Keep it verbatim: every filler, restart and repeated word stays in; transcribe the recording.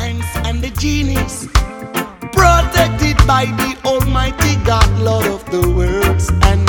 minds and the genies, protected by the Almighty God, Lord of the worlds and